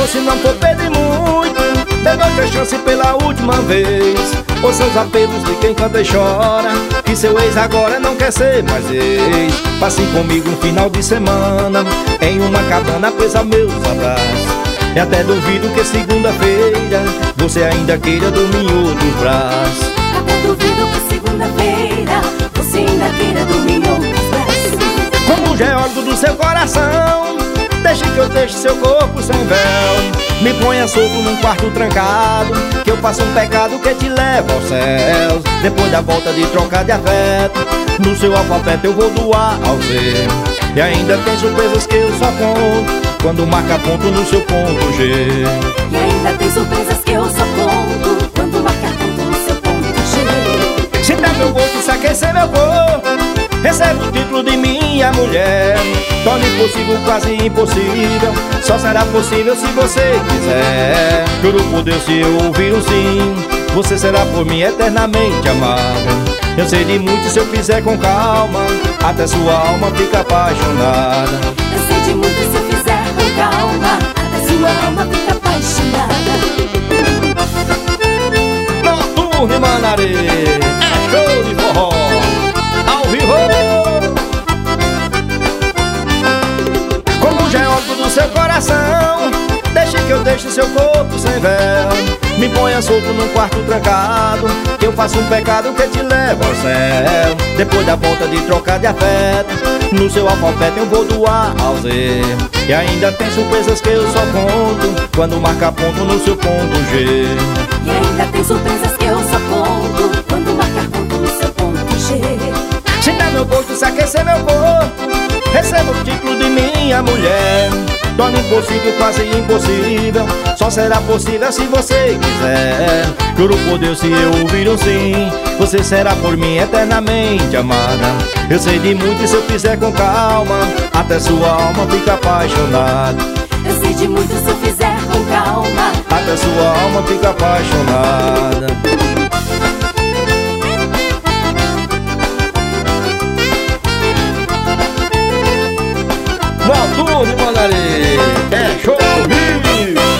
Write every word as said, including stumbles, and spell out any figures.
se não for pedir muito, dê outra chance pela última vez. Ouça os apelos de quem canta e chora, que seu ex agora não quer ser mais ex. Passe comigo um final de semana em uma cabana presa a meus abraços. E até duvido que segunda-feira você ainda queira dormir em outros braços. Até duvido que segunda-feira você ainda queira dormir em outros braços. Como o geólogo do seu coração, deixe que eu deixe seu corpo sem véu. Me ponha solto num quarto trancado, que eu faça um pecado que te leva aos céus. Depois da volta de trocar de afeto, no seu alfabeto eu vou do A ao Z. E ainda tem surpresas que eu só conto quando marca ponto no seu ponto G. E ainda tem surpresas que eu só conto quando marca ponto no seu ponto G. Se der meu gosto, se aquecer meu corpo, recebe o título de minha mulher. Torne impossível quase impossível, só será possível se você quiser. Juro por Deus, se eu ouvir um sim, você será por mim eternamente amada. Eu sei de muito se eu fizer com calma, até sua alma fica apaixonada. Eu sei de muito se eu fizer com calma, até sua alma fica apaixonada. Noturno e Manaré, é show de forró, ao vivo. Como o geólogo do seu coração, deixe que eu deixe seu corpo sem véu. Me ponha solto num quarto trancado, que eu faço um pecado que te leva ao céu. Depois da volta de trocar de afeto, no seu alfabeto eu vou do A ao Z. E ainda tem surpresas que eu só conto quando marca ponto no seu ponto G. E ainda tem surpresas que eu só conto quando marca ponto no seu ponto G. Se der meu gosto, se aquecer meu corpo, receba o título de minha mulher. Torna impossível quase impossível, só será possível se você quiser. Juro por Deus, se eu ouvir um sim, você será por mim eternamente amada. Eu sei de muito e se eu fizer com calma, até sua alma fica apaixonada. Eu sei de muito se eu fizer com calma, até sua alma fica apaixonada.